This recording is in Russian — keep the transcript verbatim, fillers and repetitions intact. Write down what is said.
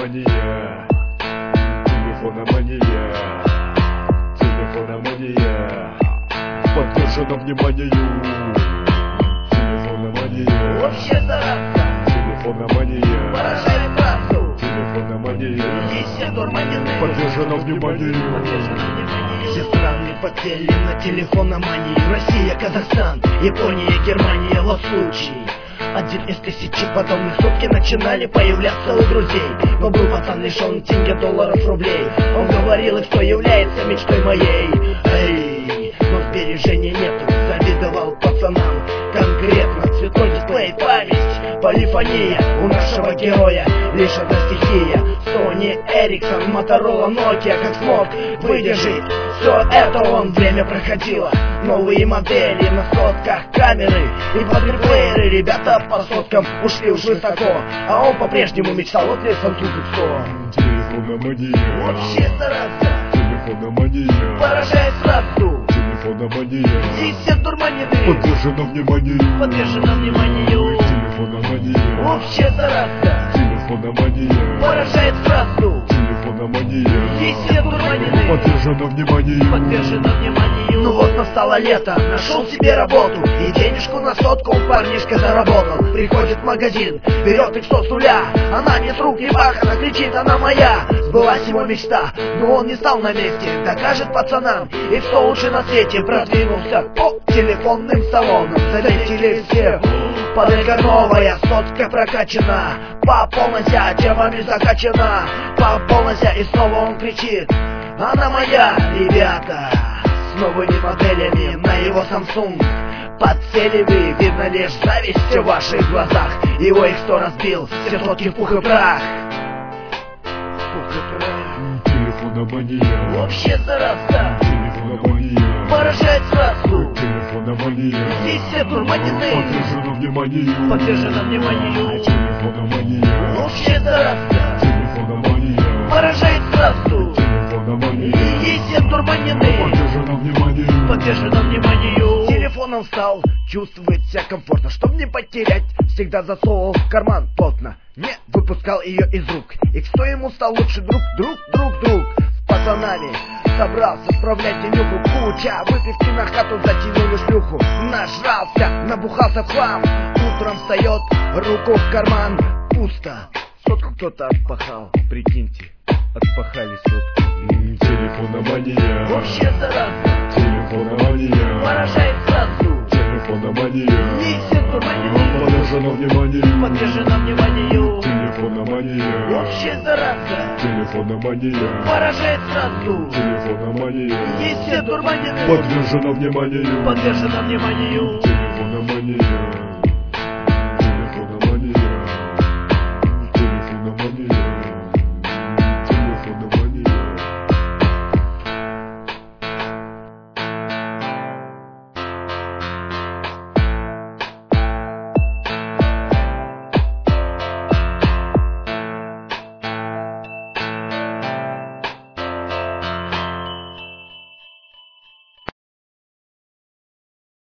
Телефономания, телефономания, телефономания, подвержена вниманию. Телефономания, Вообще зараза, телефономания, поражает расу. телефономания, Есть дурманины, подвержена вниманию. все страны подсели на телефономании. Россия, Казахстан, Япония, Германия. Вот случай один из тысячи подобных. Сутки начинали появляться у друзей. Но был пацан лишен тенге, долларов, рублей. Он говорил, что является мечтой моей. Эй, но сбережений нету. Завидовал пацанам. Конкретно цветной дисплей, память, полифония. У нашего героя лишь одна стихия. Sony, Ericsson, Motorola, Nokia. Как смог выдержать все это он, время проходило. Новые модели на сотках, камеры и квадриплееры. Ребята по соткам ушли уж высоко, а он по-прежнему мечтал вот лет Samsung икс сто. Телефономания, Вообще зараза, телефономания, поражает сразу. телефономания, Здесь все дурманины, подвержена вниманию. подвержена вниманию. Телефономания, Вообще зараза, телефономания, поражает сразу. телефономания, Здесь все дурманины, подвержена вниманию. подвержена вниманию. Ну вот настало лето, нашел себе работу и денежку на сотку парнишка заработал. Приходит в магазин, берет их сто с нуля. Она не с рук, не бах, она кричит, она моя. Сбылась его мечта, но он не стал на месте. Докажет пацанам, и все лучше на свете. Продвинулся по телефонным салонам. Заметили все, панелька новая, сотка прокачана, по полнося, темами закачана, по полнося. И снова он кричит, она моя, ребята. С новыми моделями на его Samsung подсели вы, видно лишь зависть в ваших глазах. Его икс сто разбил, все сотки в пух и прах. Пух и прах. Телефономания, Вообще зараза, телефономания, поражает сразу. телефономания, Здесь все дурманины, подвержена вниманию. подвержена вниманию. Телефономания, Вообще зараза, телефономания, поражает сразу. телефономания, Есть все дурманины, подвержена вниманию. подвержена вниманию. Телефоном стал чувствовать себя комфортно. Чтоб не потерять, всегда засовывал в карман плотно. Не выпускал ее из рук. И кто ему стал лучше друг, друг, друг, друг. С пацанами собрался справлять денюху. Куча выпивки на хату, затянули шлюху. Нажрался, набухался в хлам. Утром встает, руку в карман. Пусто, сотку кто-то отпахал. Прикиньте, отпахали сотку. Телефономания, Вообще зараза, телефономания, поражает сразу. телефономания, Здесь все дурманины, подвержена вниманию. подвержена вниманию. Телефономания, Вообще зараза, телефономания, поражает сразу. телефономания, Есть все дурманины, подвержена вниманию. подвержена вниманию. Телефономания,